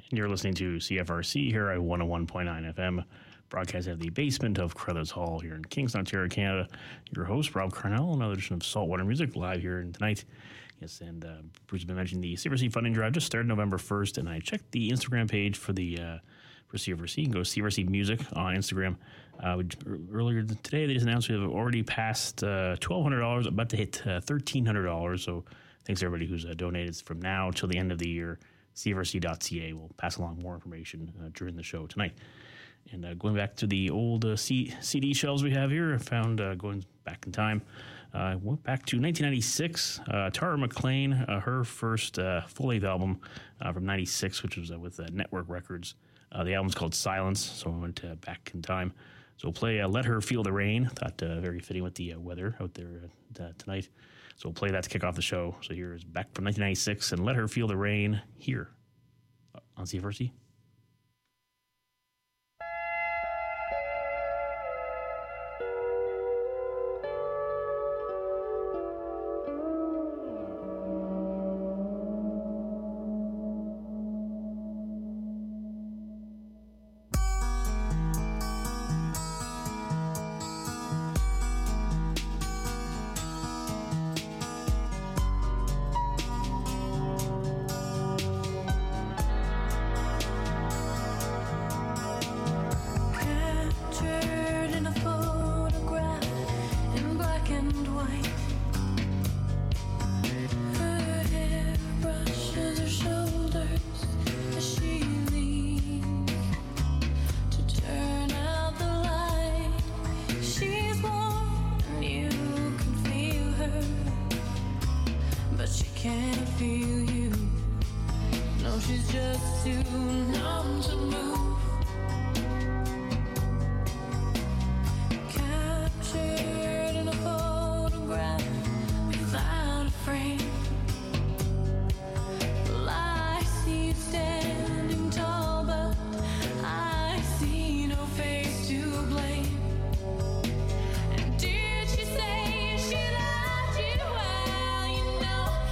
and you're listening to CFRC here at 101.9 FM, broadcast out of the basement of Crothers Hall here in Kingston, Ontario, Canada. Your host, Rob Carnell, another edition of Saltwater Music live here tonight. Yes, and Bruce has been mentioning the CFRC funding drive just started November 1st, and I checked the Instagram page for CFRC. You can go CFRC Music on Instagram. Earlier today, they just announced we have already passed $1,200, about to hit $1,300. So thanks to everybody who's donated from now till the end of the year. CFRC.ca will pass along more information during the show tonight. And going back to the old CD shelves we have here, I found going back in time. I went back to 1996. Tara McLean, her first full-length album from 96, which was with Network Records. The album's called Silence, so I went back in time. So we'll play Let Her Feel the Rain. Thought very fitting with the weather out there tonight. So we'll play that to kick off the show. So here is back from 1996 and Let Her Feel the Rain here on CFRC.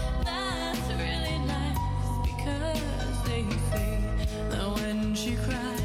She cried.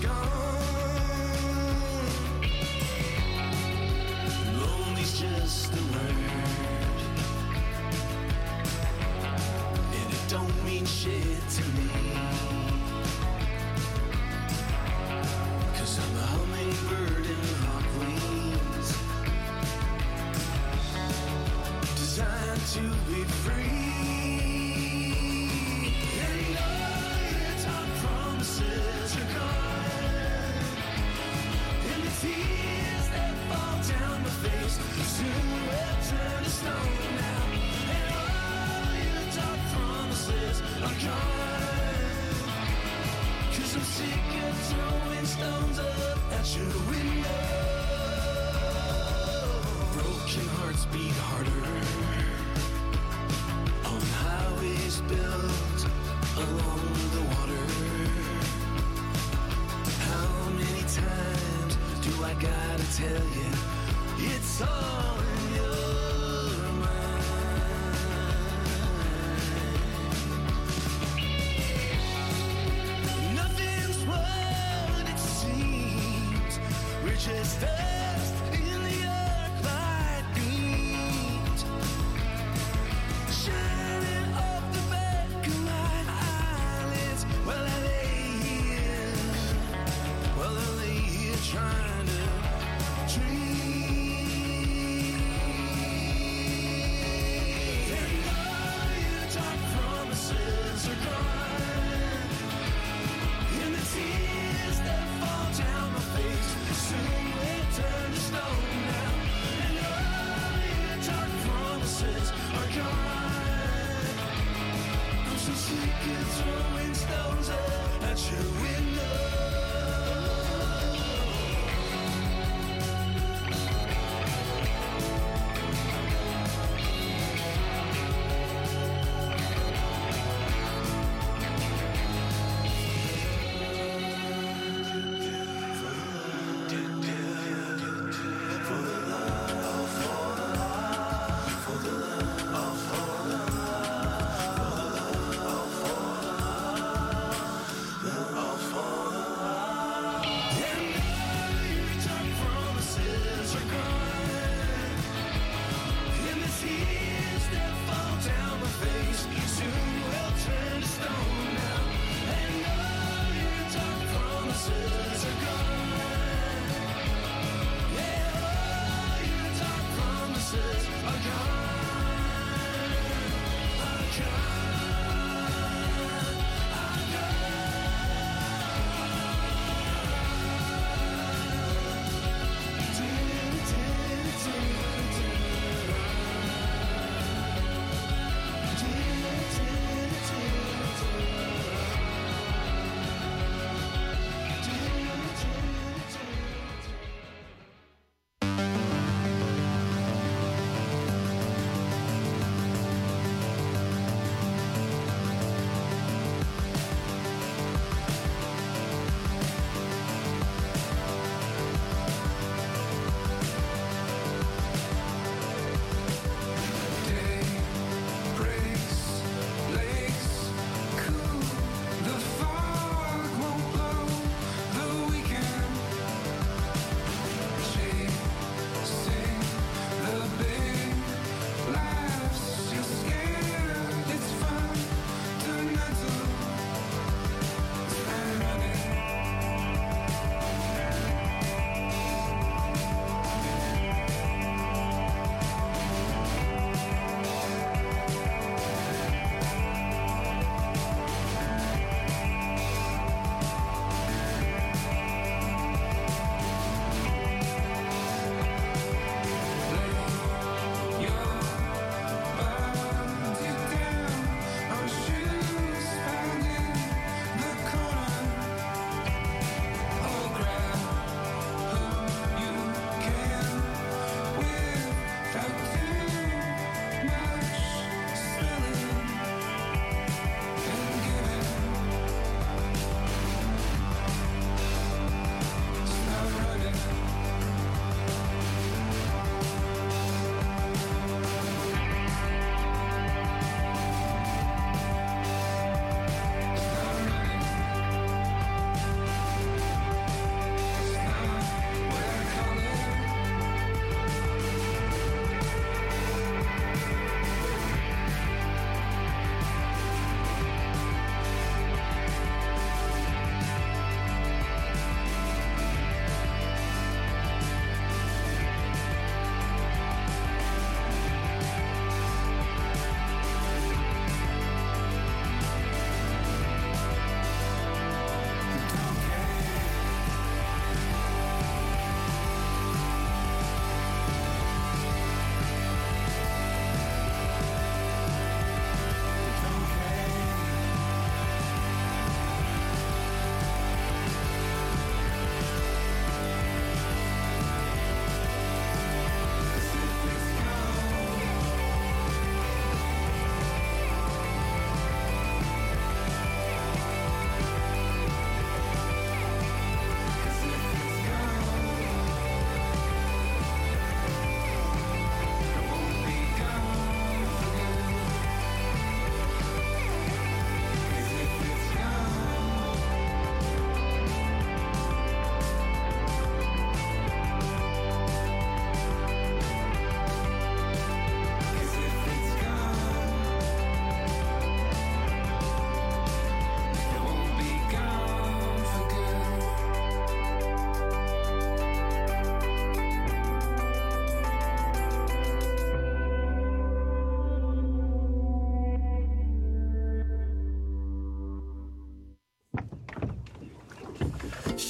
gone. Lonely's just a word, and it don't mean shit to me. 'Cause I'm a hummingbird in hawk wings, designed to be free. And all your top promises are gone, and the tears that fall down my face soon will turn to stone now. And all your top promises are gone, 'cause I'm sick of throwing stones up at your window. Broken hearts beat harder on highways built along the water. How many times do I gotta tell you it's all in your mind? Nothing's what it seems. We're just dust in the arc light beams, shining off the back of my eyelids while I lay here trying to dream. And all your dark promises are gone, and the tears that fall down my face soon will turn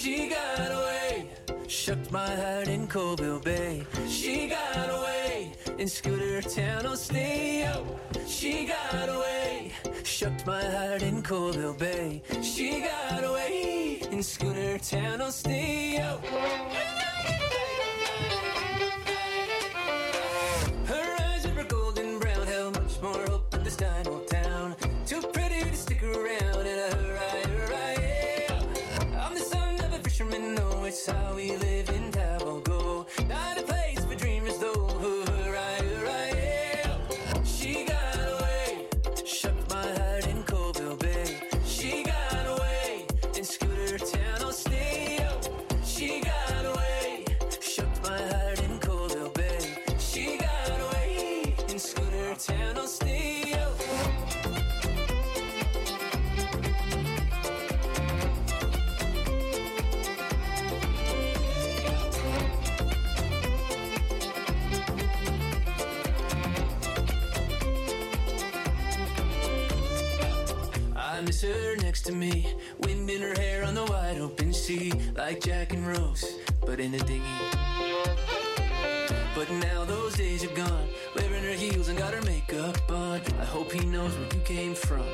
She got away, shook my heart in Colville Bay. She got away in Scooter Town, I'll stay out. She got away, shook my heart in Colville Bay. She got away in Scooter Town, I'll stay out. Her eyes were golden brown, held much more hope in this tiny old town. Too pretty to stick around in a hurry, yeah. I'm the son of a fisherman, no, it's how we live in Tabogo. Not a place for dreamers, though, hurry, yeah. She got away, shook my heart in Colville Bay. She got away in Scooter Town, I'll stay out. She got away, shook my heart in Colville Bay. She got away in Scooter Town, I'll stay out. I miss her next to me, wind in her hair on the wide open sea, like Jack and Rose, but in a dinghy. But now those days are gone, wearing her heels and got her makeup on. I hope he knows where you came from.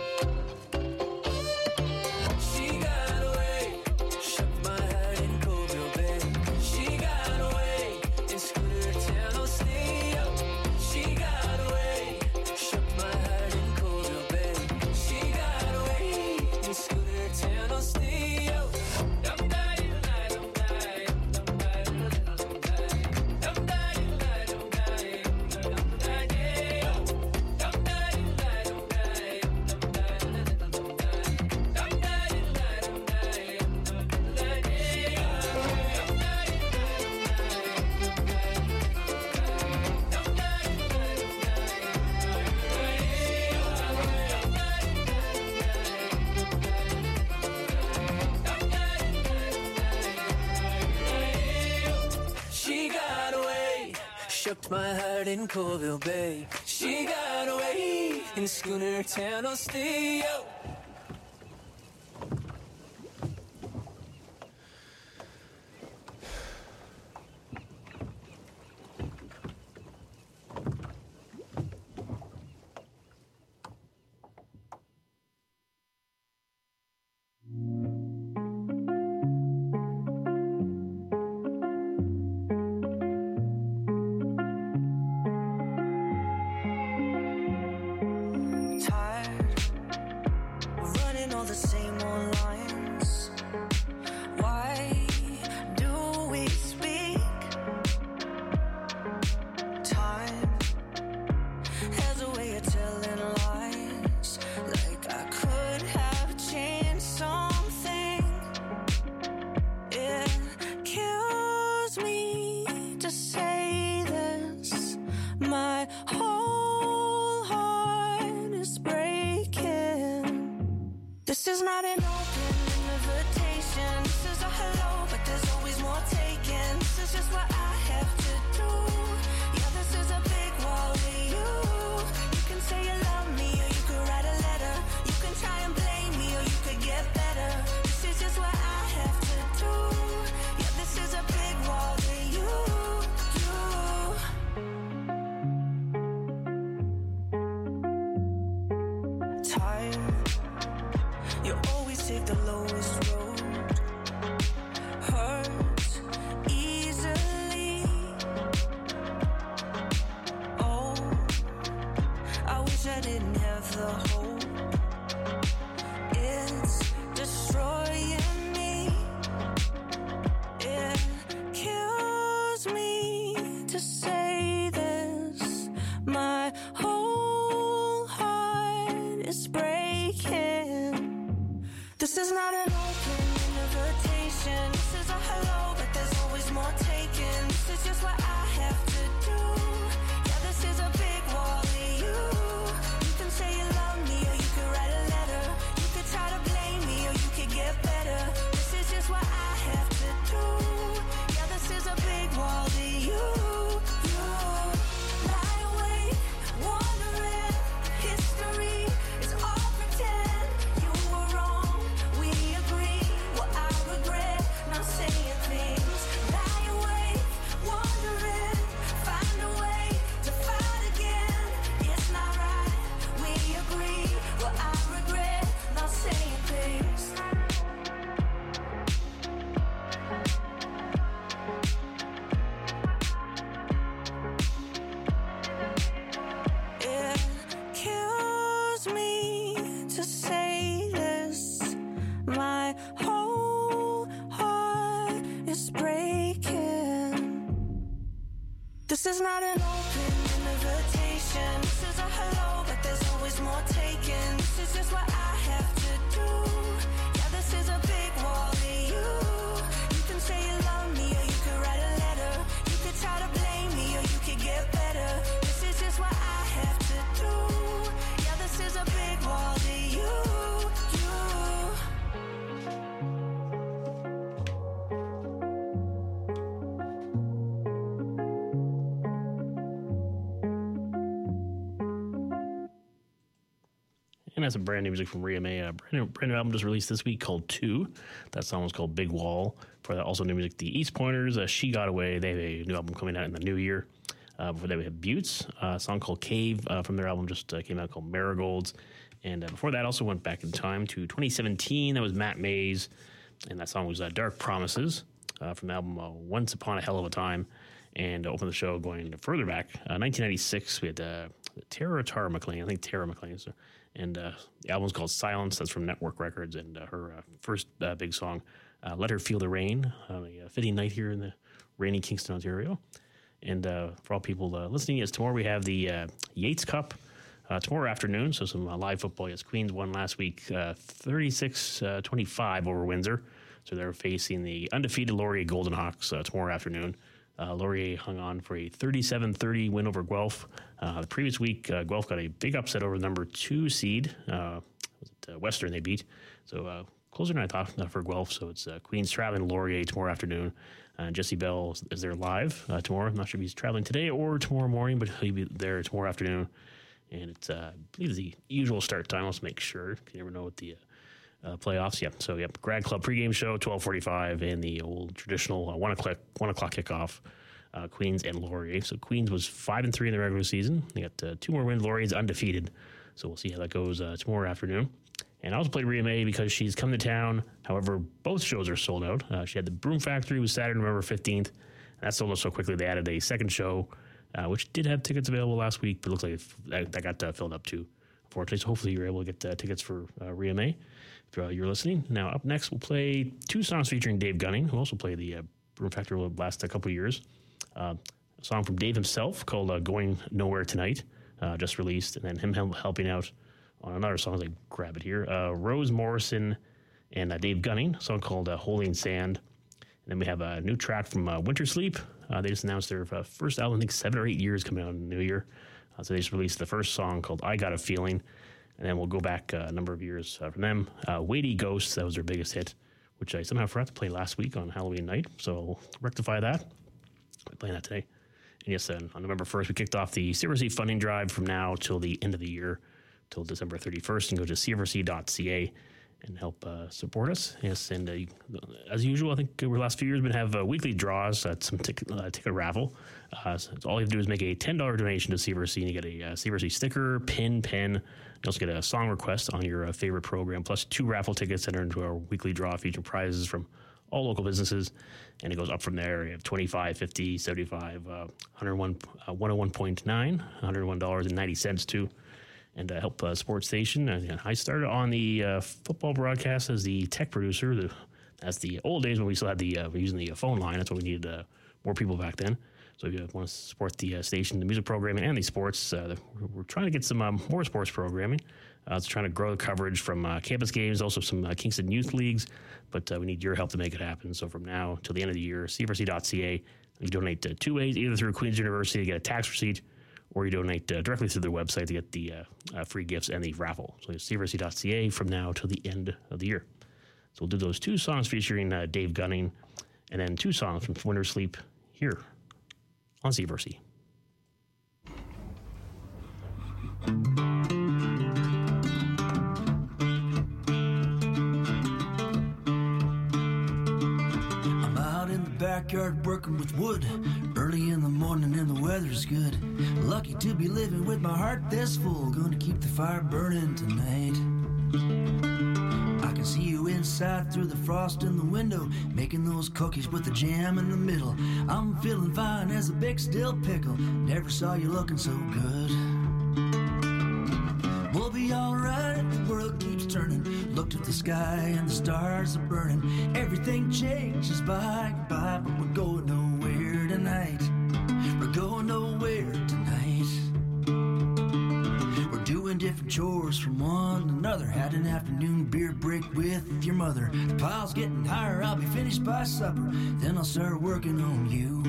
She got away, shook my heart in Colville Bay. She got away in Scooter Town, I'll stay out. She got away, shook my heart in Colville Bay. She got away in Scooter Town, I'll stay out. She got away, shook my heart in Colville Bay. She got away in Schooner Town, I'll stay out. And that's some brand new music from Rhea May. Brand new album just released this week called 2. That song was called Big Wall. For that, also new music, the East Pointers, She Got Away. They have a new album coming out in the new year. Before that, we have Buttes, a song called Cave from their album just came out called Marigolds. And before that, also went back in time to 2017. That was Matt Mays, and that song was Dark Promises from the album Once Upon a Hell of a Time. And to open the show going further back, 1996, we had Tara McLean, I think Tara McLean. So, and the album's called Silence. That's from Network Records, and her first big song, Let Her Feel the Rain. A fitting night here in the rainy Kingston, Ontario. And for all people listening, yes, tomorrow we have the Yates Cup tomorrow afternoon. So some live football. Yes, Queens won last week 36-25 over Windsor. So they're facing the undefeated Laurier Golden Hawks tomorrow afternoon. Laurier hung on for a 37-30 win over Guelph. The previous week, Guelph got a big upset over the number 2 seed. Western they beat. So closer than I thought for Guelph. So it's Queens traveling to Laurier tomorrow afternoon. Jesse Bell is there live tomorrow. I'm not sure if he's traveling today or tomorrow morning, but he'll be there tomorrow afternoon. And it's, I believe, the usual start time. Let's make sure. You never know what the playoffs. Yep. So, Grad Club pregame show, 12:45, and the old traditional 1 o'clock kickoff. Queens and Laurier. So Queens was 5-3 in the regular season. They got 2 more wins. Laurier's undefeated. So we'll see how that goes tomorrow afternoon. And I also played Rhea May because she's come to town. However, both shows are sold out. She had the Broom Factory was Saturday, November 15th. And that sold out so quickly they added a second show, which did have tickets available last week, but it looks like that got filled up too, unfortunately. So hopefully you're able to get tickets for Rhea May if you're listening. Now, up next, we'll play 2 songs featuring Dave Gunning, who also played the Broom Factory the last couple of years. A song from Dave himself called Going Nowhere Tonight, just released, and then him helping out on another song. I grab it here. Rose Morrison and Dave Gunning, a song called Holding Sand. And then we have a new track from Winter Sleep. They just announced their first album, I think 7 or 8 years coming out in the new year. So they just released the first song called I Got a Feeling. And then we'll go back a number of years from them. Weighty Ghosts, that was their biggest hit, which I somehow forgot to play last week on Halloween night. So we'll rectify that. We're playing that today. And yes, on November 1st, we kicked off the CRC funding drive from now till the end of the year, till December 31st. And go to crc.ca and help support us. Yes, and as usual, I think over the last few years, we've been have weekly draws at some ticket raffle. So all you have to do is make a $10 donation to CRC, and you get a CRC sticker, pen. You also get a song request on your favorite program, plus 2 raffle tickets that are into our weekly draw featuring prizes from all local businesses, and it goes up from there. You have $25, $50, $75, $101.9, $101.90 too. And help support station. I started on the football broadcast as the tech producer. That's the old days when we still had we're using the phone line. That's what we needed more people back then. So if you want to support the station, the music programming, and the sports, we're trying to get some more sports programming. It's trying to grow the coverage from campus games, also some Kingston Youth Leagues, but we need your help to make it happen. So from now till the end of the year, crc.ca, you donate 2 ways, either through Queen's University to get a tax receipt, or you donate directly through their website to get the free gifts and the raffle. So it's crc.ca from now till the end of the year. So we'll do those 2 songs featuring Dave Gunning, and then 2 songs from Winter Sleep here on CRC. Backyard working with wood, early in the morning and the weather's good. Lucky to be living with my heart this full, gonna keep the fire burning tonight. I can see you inside through the frost in the window, making those cookies with the jam in the middle. I'm feeling fine as a big steel pickle, never saw you looking so good. We'll be alright if the world keeps turning. Look to the sky and the stars are burning. Everything changes by and by, but we're going nowhere tonight. We're going nowhere tonight. We're doing different chores from one to another. Had an afternoon beer break with your mother. The pile's getting higher, I'll be finished by supper. Then I'll start working on you.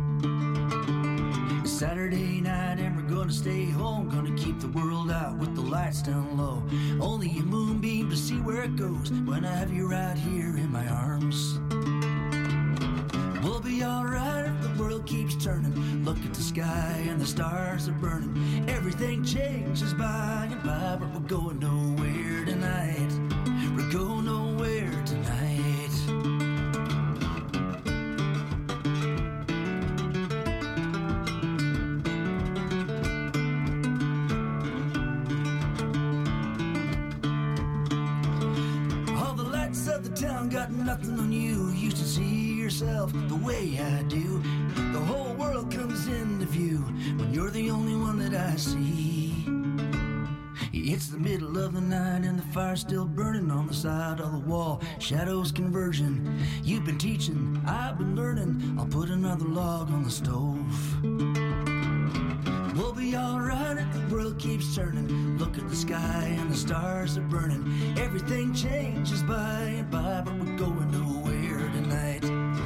It's Saturday night and we're gonna stay home. Gonna keep the world out with the lights down low. Only a moonbeam to see where it goes when I have you right here in my arms. We'll be alright if the world keeps turning. Look at the sky and the stars are burning. Everything changes by and by, but we're going nowhere tonight. We're going nowhere tonight. All the lights of the town got nothing on you. You should see yourself the way I do. The whole world comes into view when you're the only one that I see. It's the middle of the night and the fire's still burning on the side of the wall. Shadows conversion. You've been teaching, I've been learning. I'll put another log on the stove. We'll be alright if the world keeps turning. Look at the sky and the stars are burning. Everything changes by and by, but we're going nowhere tonight.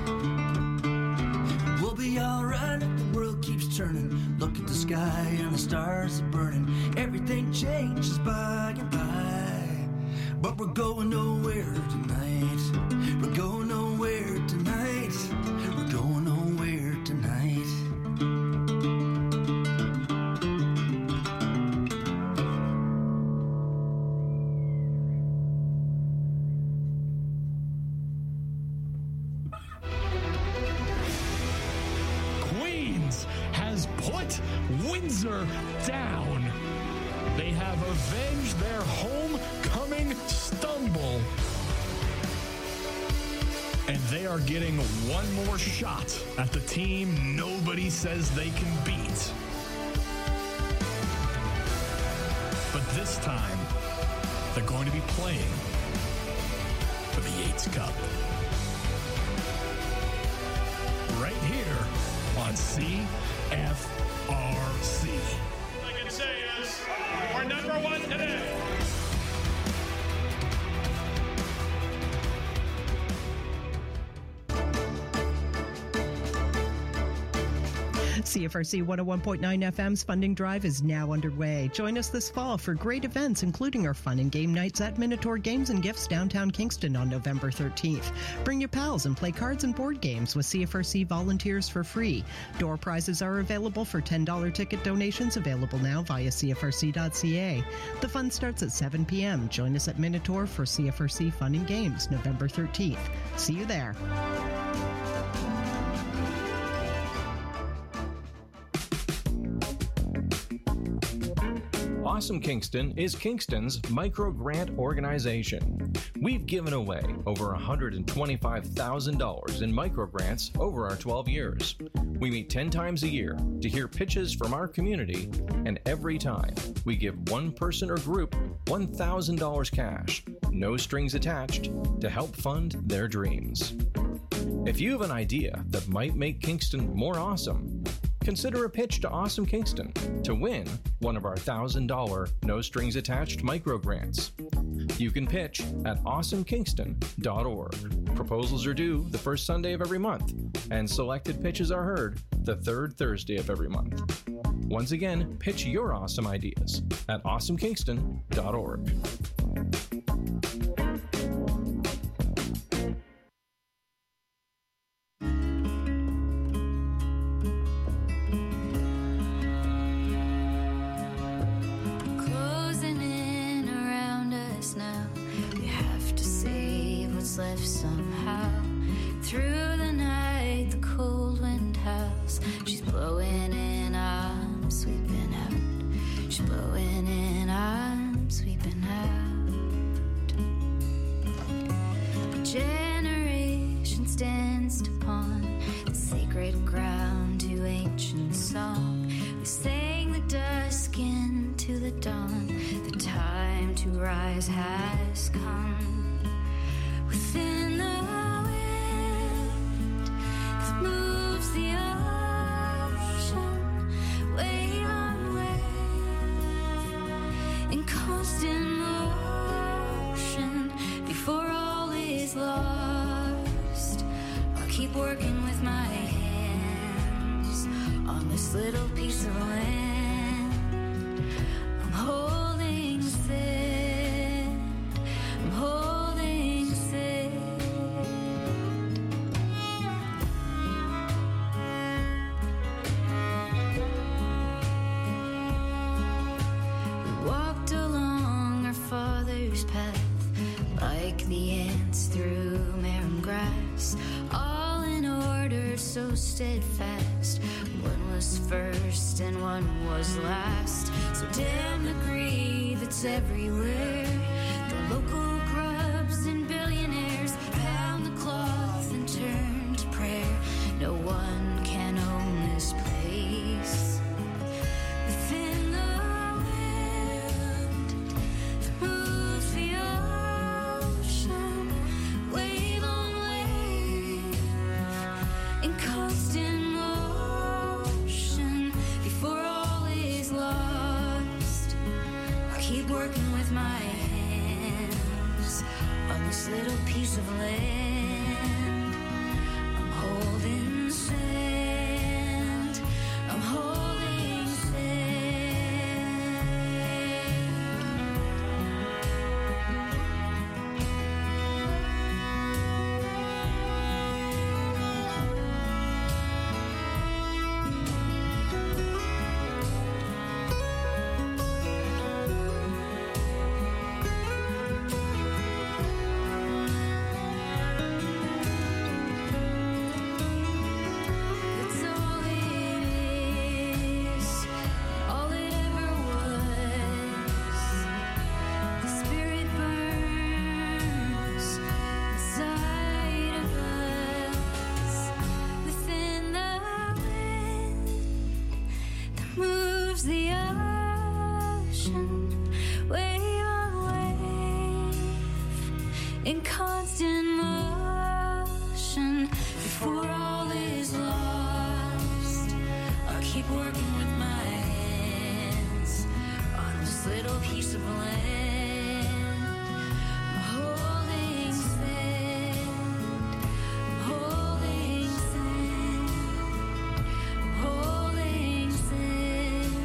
We'll be alright if the world keeps turning. Look at the sky and the stars are burning. Everything changes by and by, but we're going nowhere tonight. We're going nowhere tonight. We're going nowhere tonight. Queens has put Windsor down. They have avenged their homecoming stumble. And they are getting one more shot at the team nobody says they can beat. But this time, they're going to be playing for the Yates Cup. Right here on CFRC. All I can say is we're number one today. CFRC 101.9 FM's funding drive is now underway. Join us this fall for great events, including our fun and game nights at Minotaur Games and Gifts downtown Kingston on November 13th. Bring your pals and play cards and board games with CFRC volunteers for free. Door prizes are available for $10 ticket donations, available now via CFRC.ca. The fun starts at 7 p.m. Join us at Minotaur for CFRC Fun and Games, November 13th. See you there. Awesome Kingston is Kingston's micro grant organization. We've given away over $125,000 in micro grants over our 12 years. We meet 10 times a year to hear pitches from our community, and every time we give one person or group $1,000 cash, no strings attached, to help fund their dreams. If you have an idea that might make Kingston more awesome, consider a pitch to Awesome Kingston to win one of our $1,000 no-strings-attached micro-grants. You can pitch at awesomekingston.org. Proposals are due the first Sunday of every month, and selected pitches are heard the third Thursday of every month. Once again, pitch your awesome ideas at awesomekingston.org. Closing in around us now. We have to save what's left somehow. Through the night, the cold wind howls. She's blowing in, I'm sweeping out. She's blowing in, I'm sweeping out. Generations danced upon the sacred ground to ancient song. We sang the dusk into the dawn. The time to rise has come. Within the wind that moves the ocean, wave on wave, in constant motion. Before all is lost, I'll keep working with my hands on this little piece of land. I'm holding sand, I'm holding sand. like the ants through marram grass, all in order, so steadfast. One was first and one was last. So damn the greed that's everywhere. The local grubs and billionaires pound the cloth and turn to prayer. No one can own this place. Within the wind that moves the ocean, wave on wave, in constant motion. Before all is lost, I'll keep working with my hands on this little piece of land. I'm holding sand. I'm holding sand. It's all it is, all it ever was. The spirit burns inside of us. Within the wind that moves the ocean, wave on wave, in constant motion. Before all is lost, I'll keep working with my hands on this little piece of land. I'm holding sand. I'm holding sand. I'm holding sand.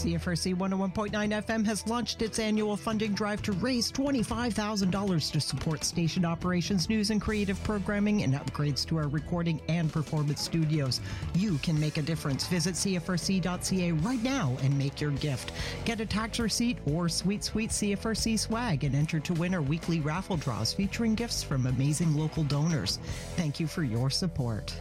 CFRC 101.9 FM has launched its annual funding drive to raise $25,000 to support station operations, news and creative programming, and upgrades to our recording and performance studios. You can make a difference. Visit CFRC.ca right now and make your gift. Get a tax receipt or sweet CFRC swag and enter to win our weekly raffle draws featuring gifts from amazing local donors. Thank you for your support.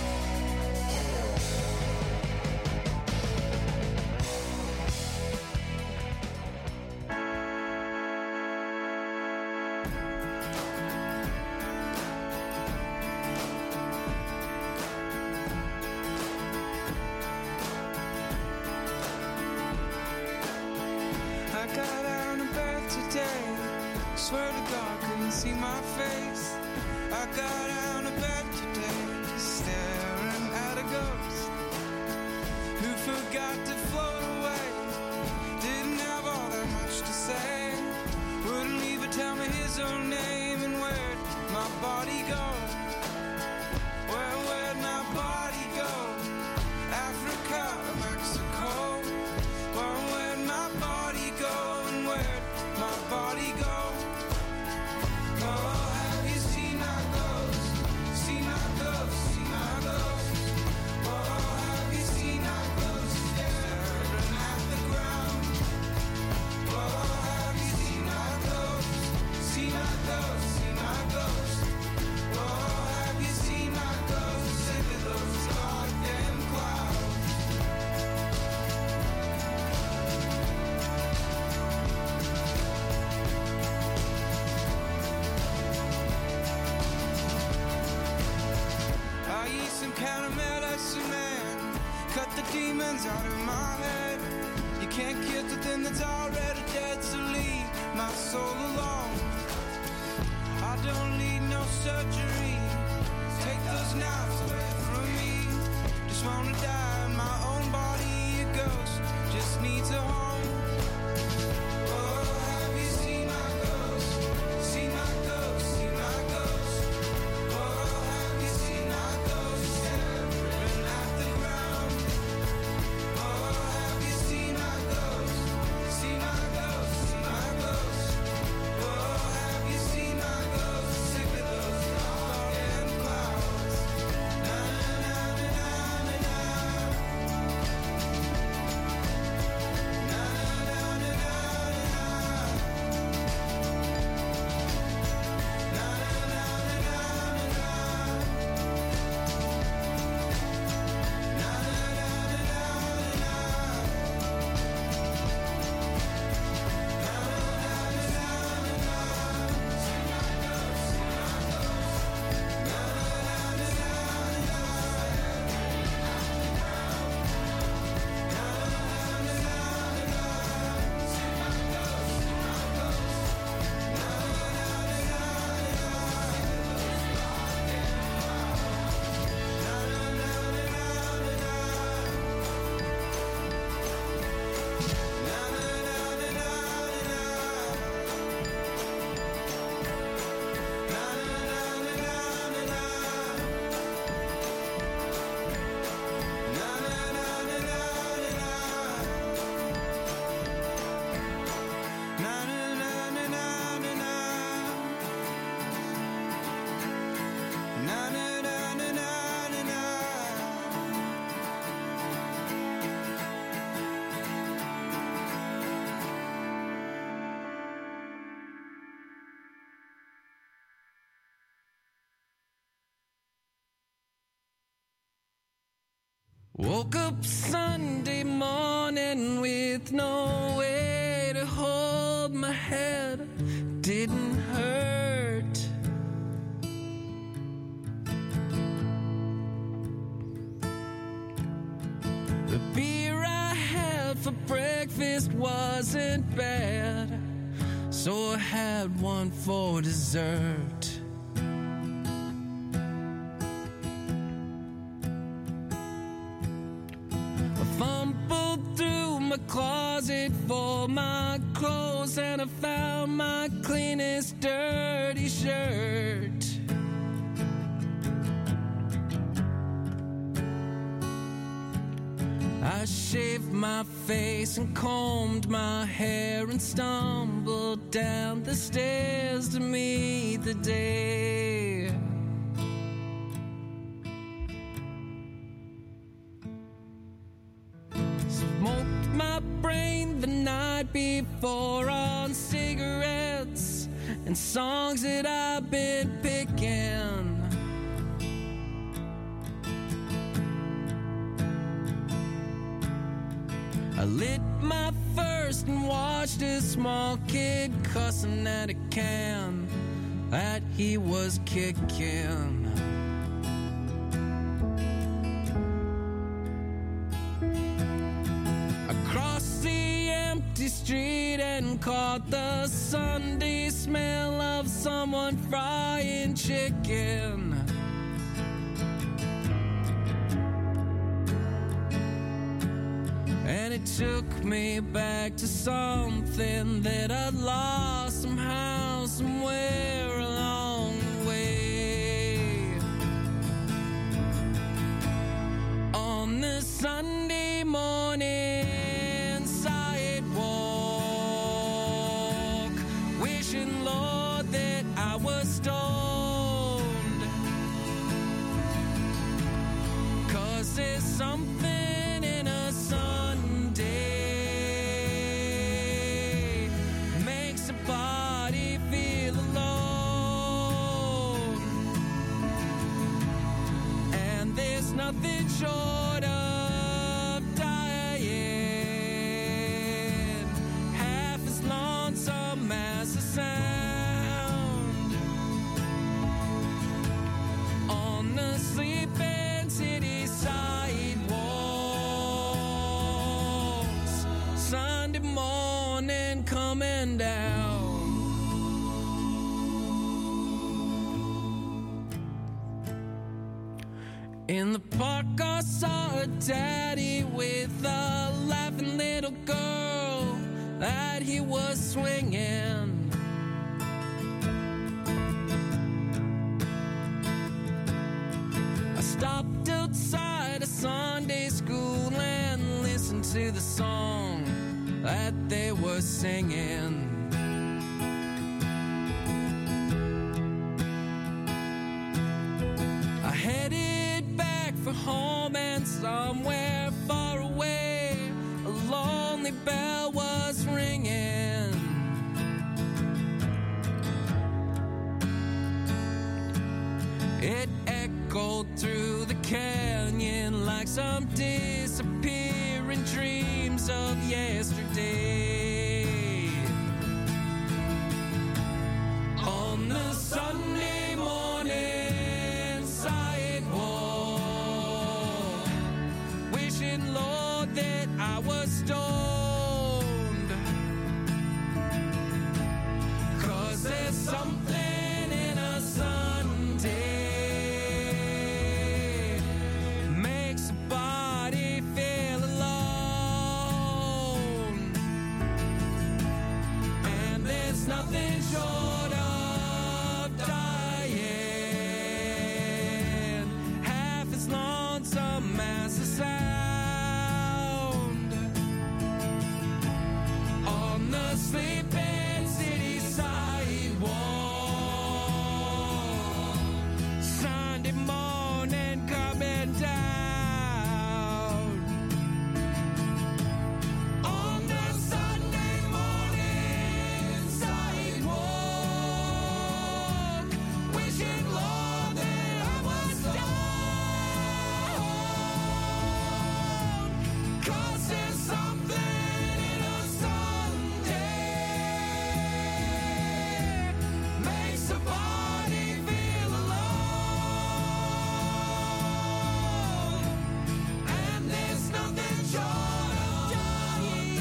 Woke up Sunday morning with no way to hold my head. Didn't hurt. The beer I had for breakfast wasn't bad, so I had one for dessert. Fumbled through my closet for my clothes and I found my cleanest dirty shirt. I shaved my face and combed my hair and stumbled down the stairs to meet the day. Smoked my brain the night before on cigarettes and songs that I've been picking. I lit my first and watched a small kid cussing at a can that he was kicking. I crossed the empty street and caught the Sunday smell of someone frying chicken. And it took me back to something that I'd lost somehow, somewhere along the way. On the Sunday morning sidewalk, wishing, Lord, that I was stoned. 'Cause there's something in a Sunday makes a body feel alone. And there's nothing short of dying half as lonesome as the sound on the sleeping city sidewalks. Sunday morning coming down. In the park I saw a daddy with a laughing little girl that he was swinging. I stopped outside a Sunday school and listened to the song that they were singing. I headed back for home, and somewhere far away a lonely bell was ringing. It echoed through the canyon like some disappearing dreams of yesterday. On the Sunday morning sidewalk, wishing, Lord, that I was stoned. 'Cause there's something in a Sunday makes a body feel alone. And there's nothing short of dying half as lonesome as the sound on the sleeping city sidewalk. Sunday morning coming down. On the Sunday morning sidewalk, wishing, Lord, that I was stoned. 'Cause there's something in a Sunday makes a body feel alone. And there's nothing short of dying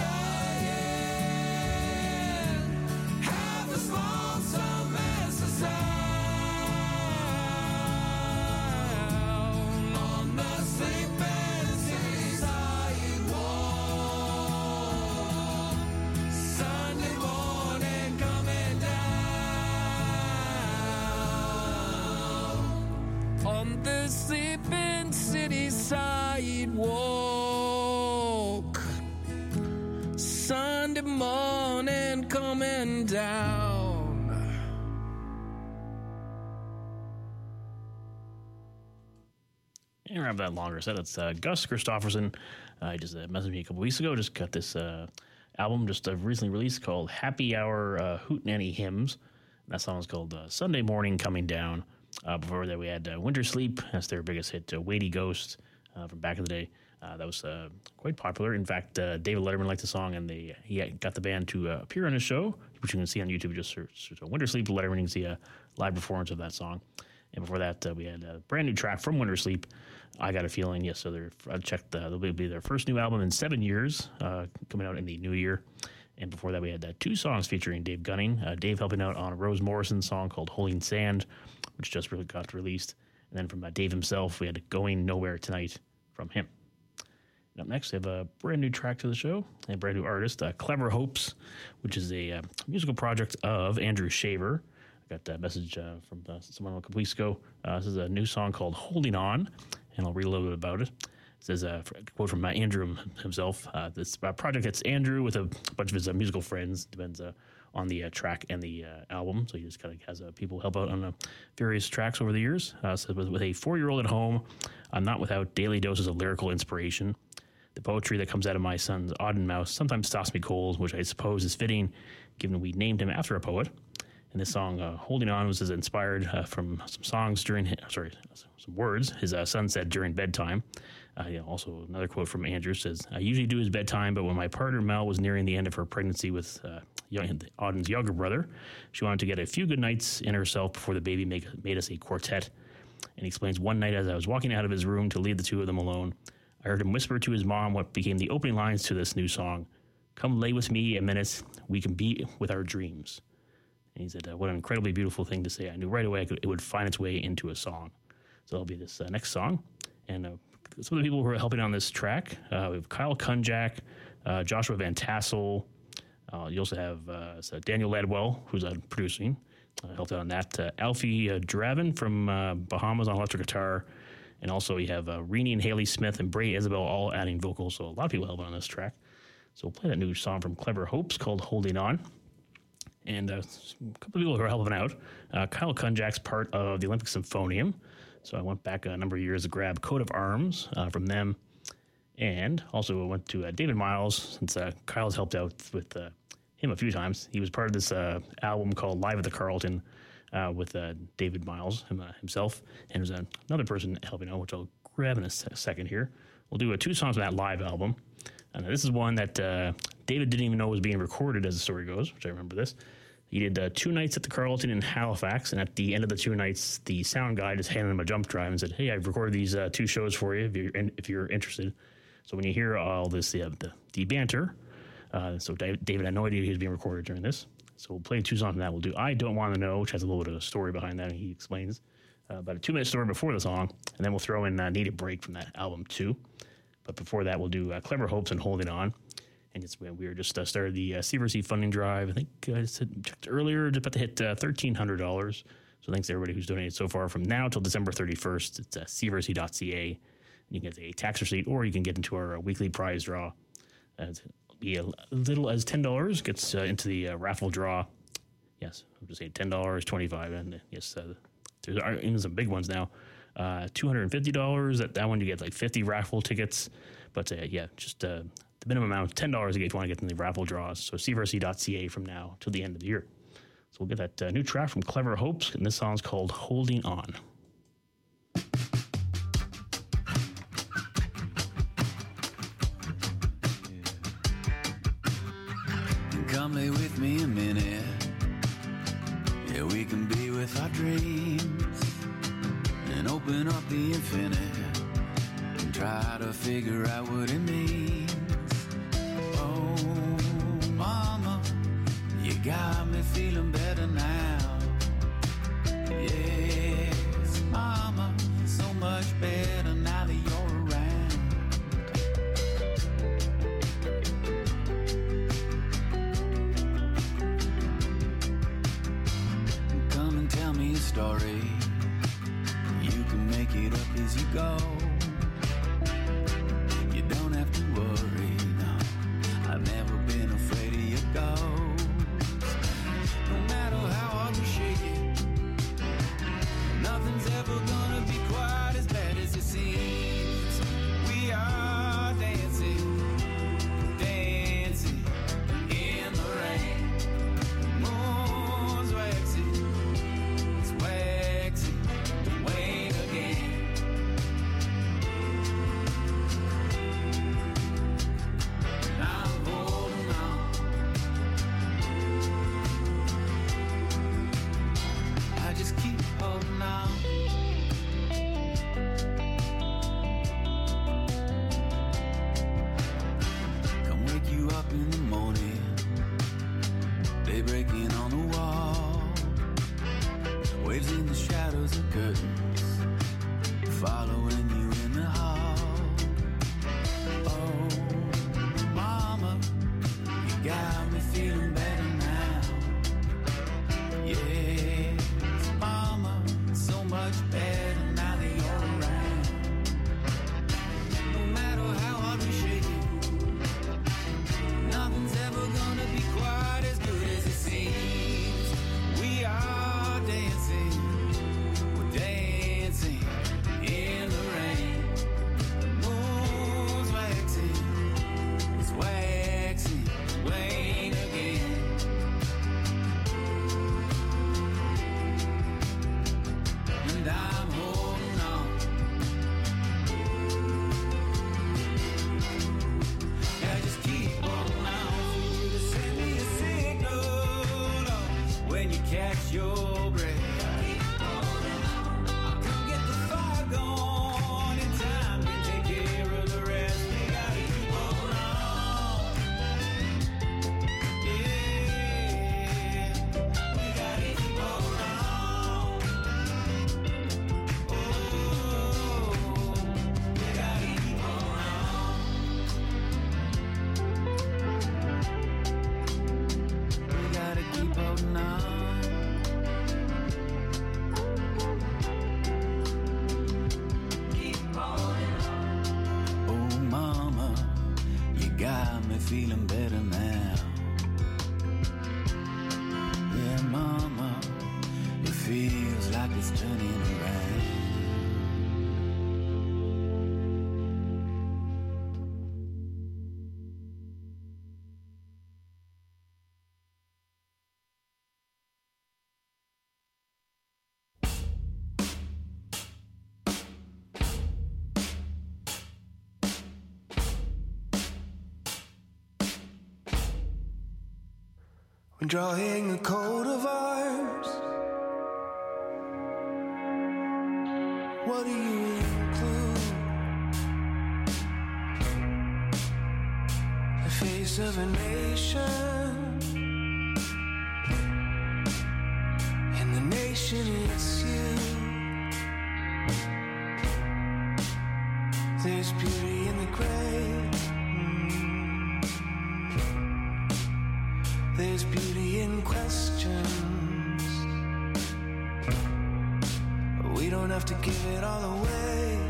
half as lonesome as the sound on the sleeping city sidewalk. Sunday morning coming down on the sleeping city sidewalk. Monday morning coming down. And we have that longer set. It's Gus Christopherson. He just messaged me a couple weeks ago. Just got this album just recently released called Happy Hour Hootenanny Hymns. And that song is called Sunday Morning Coming Down. Before that, we had Winter Sleep. That's their biggest hit, Weighty Ghost, from back in the day. That was quite popular. In fact, David Letterman liked the song, and he got the band to appear on his show, which you can see on YouTube. Just search Winter Sleep, Letterman. You can see a live performance of that song. And before that, we had a brand new track from Winter Sleep, I Got a Feeling. Yes, so I checked, they'll be their first new album in 7 years, coming out in the new year. And before that, we had 2 songs featuring Dave Gunning. Dave helping out on a Rose Morrison song called Holding Sand, which just really got released. And then from Dave himself, we had Going Nowhere Tonight from him. And up next, we have a brand new track to the show, a brand new artist, Clever Hopes, which is a musical project of Andrew Shaver. I got a message from someone a couple weeks ago. This is a new song called Holding On, and I'll read a little bit about it. It says, a quote from Andrew himself. This project hits Andrew with a bunch of his musical friends. Depends on the track and the album. So he just kind of has people help out on various tracks over the years. So with a 4-year-old at home, I'm not without daily doses of lyrical inspiration. The poetry that comes out of my son's Auden mouth sometimes stops me cold, which I suppose is fitting, given we named him after a poet. And this song, Holding On, was inspired from some songs some words his son said during bedtime. Also, another quote from Andrew says, I usually do his bedtime, but when my partner Mel was nearing the end of her pregnancy with Auden's younger brother, she wanted to get a few good nights in herself before the baby made us a quartet. And he explains, one night as I was walking out of his room to leave the two of them alone, I heard him whisper to his mom what became the opening lines to this new song. Come lay with me a minute, we can be with our dreams. And he said, what an incredibly beautiful thing to say. I knew right away it would find its way into a song. So that'll be this next song. And some of the people who are helping on this track, we have Kyle Kunjak, Joshua Van Tassel. You also have Daniel Ladwell, who's producing, helped out on that. Alfie Draven from Bahamas on electric guitar. And also you have Renee and Haley Smith and Bray Isabel all adding vocals. So a lot of people helping on this track. So we'll play that new song from Clever Hopes called Holding On. And a couple of people who are helping out. Kyle Kunjak's part of the Olympic Symphonium. So I went back a number of years to grab Coat of Arms from them. And also I went to David Miles, since Kyle's helped out with him a few times. He was part of this album called Live at the Carlton with David Miles himself. And there's another person helping out, which I'll grab in a second here. We'll do 2 songs from that live album. And this is one that David didn't even know was being recorded, as the story goes, which I remember this. He did 2 nights at the Carlton in Halifax, and at the end of the 2 nights, the sound guy just handed him a jump drive and said, hey, I've recorded these 2 shows for you if you're interested. So when you hear all this, the banter, so David had no idea he was being recorded during this. So we'll play 2 songs from that. We'll do I Don't Want to Know, which has a little bit of a story behind that, and he explains about a 2-minute story before the song, and then we'll throw in Need a Break from that album too. But before that, we'll do Clever Hopes and Holding On. And we were just started the CVRC funding drive. I think I checked earlier, just about to hit $1,300. So thanks to everybody who's donated so far from now till December 31st. It's CVRC.ca. You can get a tax receipt, or you can get into our weekly prize draw. It'll be as little as $10 gets into the raffle draw. Yes, I'll just say $10, $25, and yes, there's even some big ones now. $250. That one you get like 50 raffle tickets. But just the minimum amount, $10 if you want to get in the raffle draws. So CVRC.ca from now till the end of the year. So we'll get that new track from Clever Hopes, and this song's called Holding On. Come lay with me a minute. Yeah, we can be with our dreams and open up the infinite and try to figure out what it means. Oh, mama, you got me feeling better now. Yes, mama, so much better now that you're around. Come and tell me a story. You can make it up as you go. You don't have to worry, no. I've never been afraid of your feeling better now. Yes, mama, so much better now that you're around. No matter how hard we shake it, nothing's ever gonna be quite as good as it seems. We are dancing, we're dancing in the rain. The moon's waxing, it's waxing, wane again. And I'm holding on. Yeah, just keep holding on. Just send me a signal when you catch your breath. I'll come get the fire gone in time to take care of the rest. We gotta keep holding on. Yeah, we gotta keep holding on. Oh, we gotta keep holding on. We gotta keep holding on. Keep holding on. Oh, mama, you got me feeling better now. Yeah, mama, it feels like it's turning around. When drawing a coat of arms, what do you include? The face of a nation, and the nation it's you. There's beauty in the gray. There's beauty in questions. We don't have to give it all away.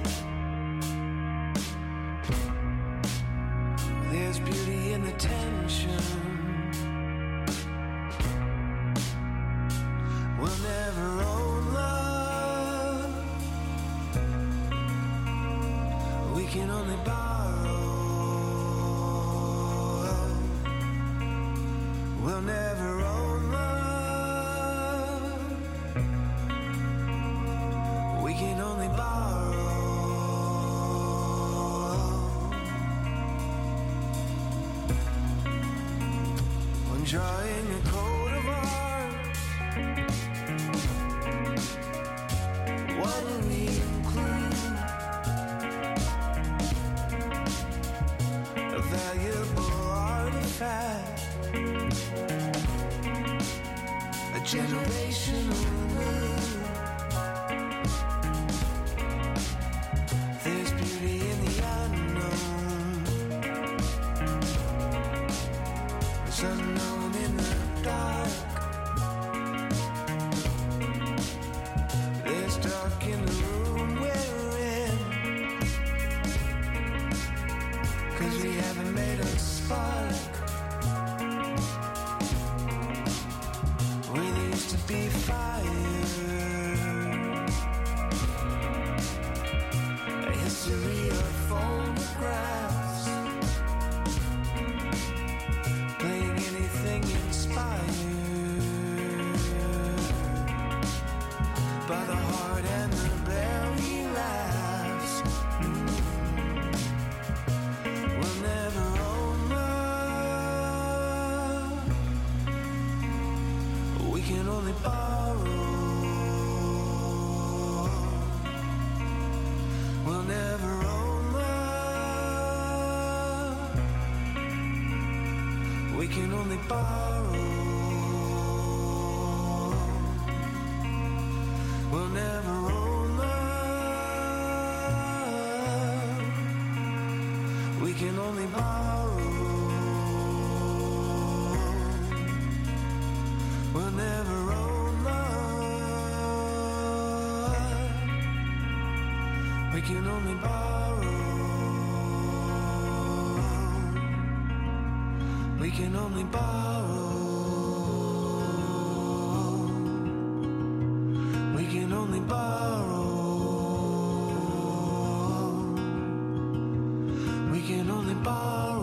There's beauty in the tension. We'll never own love. We can only borrow. We'll never own love. We can only borrow. When drawing a coat of arms, what do we include? A valuable artifact, a generational mood. There's beauty in the unknown. There's unknown in the dark. There's dark in the room we're in. 'Cause we haven't made a spark. Where there used to be fire, a history of photographs, playing anything inspired by the heart and the belly laughs. We'll never own love. We can only borrow. We'll never own love. We can only borrow. We'll never own love. We can only borrow. We can only borrow. We can only borrow. We can only borrow. We can only borrow.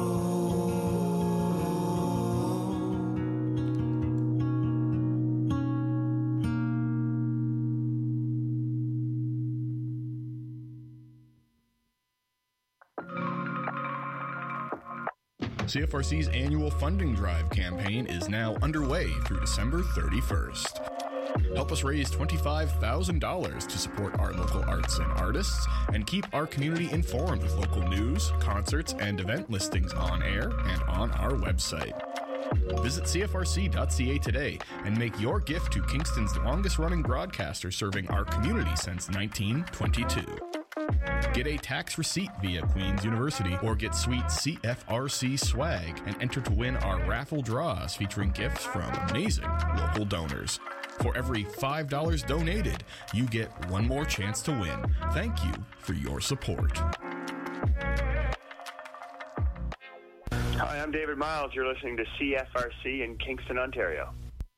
CFRC's annual funding drive campaign is now underway through December 31st. Help us raise $25,000 to support our local arts and artists and keep our community informed with local news, concerts, and event listings on air and on our website. Visit CFRC.ca today and make your gift to Kingston's longest-running broadcaster serving our community since 1922. Get a tax receipt via Queen's University or get sweet CFRC swag and enter to win our raffle draws featuring gifts from amazing local donors. For every $5 donated, you get one more chance to win. Thank you for your support. Hi, I'm David Miles. You're listening to CFRC in Kingston, Ontario.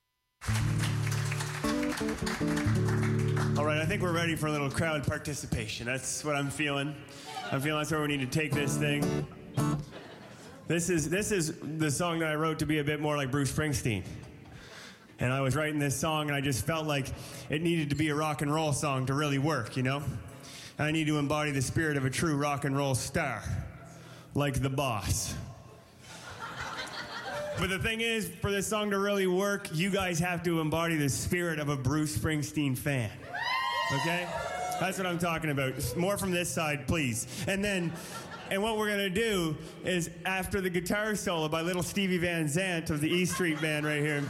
All right, I think we're ready for a little crowd participation. That's what I'm feeling. I'm feeling that's where we need to take this thing. This is the song that I wrote to be a bit more like Bruce Springsteen. And I was writing this song, and I just felt like it needed to be a rock and roll song to really work, you know? I need to embody the spirit of a true rock and roll star, like The Boss. But the thing is, for this song to really work, you guys have to embody the spirit of a Bruce Springsteen fan. Okay? That's what I'm talking about. More from this side, please. And what we're going to do is, after the guitar solo by little Stevie Van Zandt of the E Street Band right here,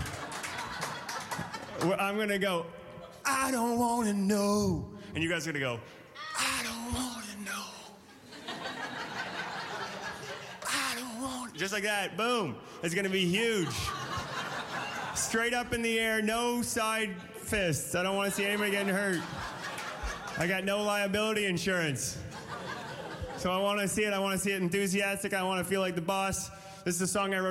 I'm going to go, I don't want to know. And you guys are going to go, I don't want to know. I don't want to. Just like that. Boom. It's going to be huge. Straight up in the air, no side fists. I don't want to see anybody getting hurt. I got no liability insurance. So I want to see it. I want to see it enthusiastic. I want to feel like The Boss. This is a song I wrote